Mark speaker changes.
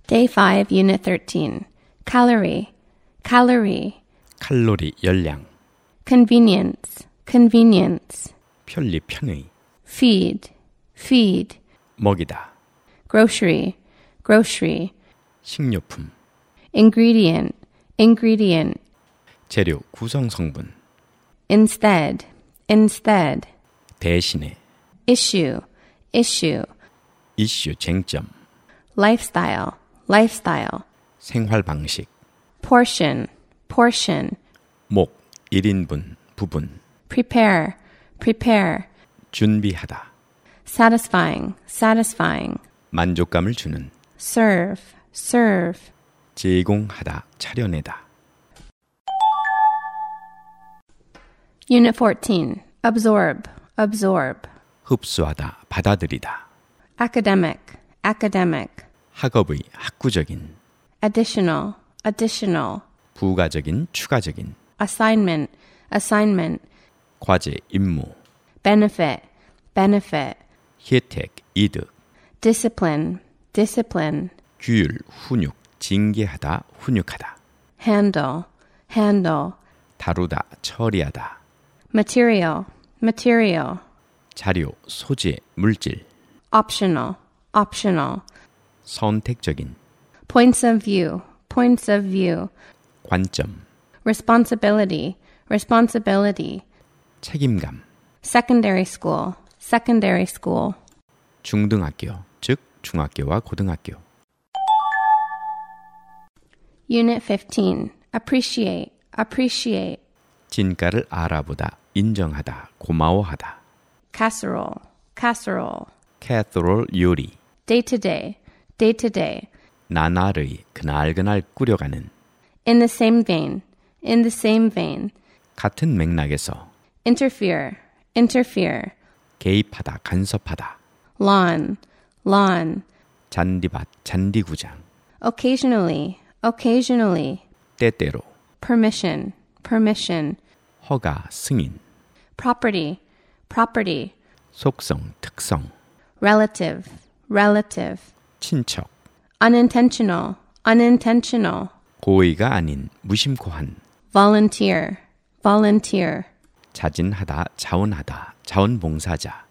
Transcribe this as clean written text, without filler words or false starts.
Speaker 1: Day 5, Unit 13. Calorie, calorie.
Speaker 2: 칼로리, 열량.
Speaker 1: Convenience, convenience.
Speaker 2: 편리, 편의.
Speaker 1: Feed, feed.
Speaker 2: 먹이다.
Speaker 1: Grocery, grocery.
Speaker 2: 식료품.
Speaker 1: Ingredient, ingredient.
Speaker 2: 재료, 구성 성분.
Speaker 1: Instead, instead.
Speaker 2: 대신에.
Speaker 1: Issue, issue.
Speaker 2: 이슈, 쟁점.
Speaker 1: Lifestyle, lifestyle.
Speaker 2: 생활 방식.
Speaker 1: Portion, portion.
Speaker 2: 목, 1인분, 부분.
Speaker 1: Prepare, prepare.
Speaker 2: 준비하다.
Speaker 1: Satisfying, satisfying.
Speaker 2: 만족감을 주는.
Speaker 1: Serve, serve.
Speaker 2: 제공하다, 차려내다.
Speaker 1: Unit 14. Absorb, absorb.
Speaker 2: 흡수하다, 받아들이다.
Speaker 1: Academic, academic.
Speaker 2: 학업의, 학구적인.
Speaker 1: Additional, additional.
Speaker 2: 부가적인, 추가적인.
Speaker 1: Assignment, assignment.
Speaker 2: 과제, 임무.
Speaker 1: Benefit, benefit.
Speaker 2: 혜택, 이득.
Speaker 1: Discipline, discipline.
Speaker 2: 규율, 훈육, 징계하다, 훈육하다.
Speaker 1: Handle, handle.
Speaker 2: 다루다, 처리하다.
Speaker 1: Material, material.
Speaker 2: 자료, 소재, 물질.
Speaker 1: Optional, optional.
Speaker 2: 선택적인.
Speaker 1: Points of view, points of view.
Speaker 2: 관점.
Speaker 1: Responsibility, responsibility.
Speaker 2: 책임감.
Speaker 1: Secondary school, secondary school.
Speaker 2: 중등학교, 즉 중학교와 고등학교.
Speaker 1: Unit 15. Appreciate, appreciate.
Speaker 2: 진가를 알아보다, 인정하다, 고마워하다.
Speaker 1: Casserole, casserole.
Speaker 2: 캐서롤 요리.
Speaker 1: Day to day, day to day.
Speaker 2: 나날의 그날그날 꾸려가는.
Speaker 1: In the same vein, in the same vein.
Speaker 2: 같은 맥락에서.
Speaker 1: Interfere, interfere.
Speaker 2: 개입하다, 간섭하다.
Speaker 1: Lawn, lawn.
Speaker 2: 잔디밭, 잔디구장.
Speaker 1: Occasionally, occasionally.
Speaker 2: 때때로.
Speaker 1: Permission, permission.
Speaker 2: 허가, 승인.
Speaker 1: Property, property.
Speaker 2: 속성, 특성.
Speaker 1: Relative, relative.
Speaker 2: 친척.
Speaker 1: Unintentional, unintentional.
Speaker 2: 고의가 아닌 무심코한.
Speaker 1: Volunteer, volunteer.
Speaker 2: 자진하다, 자원하다, 자원봉사자.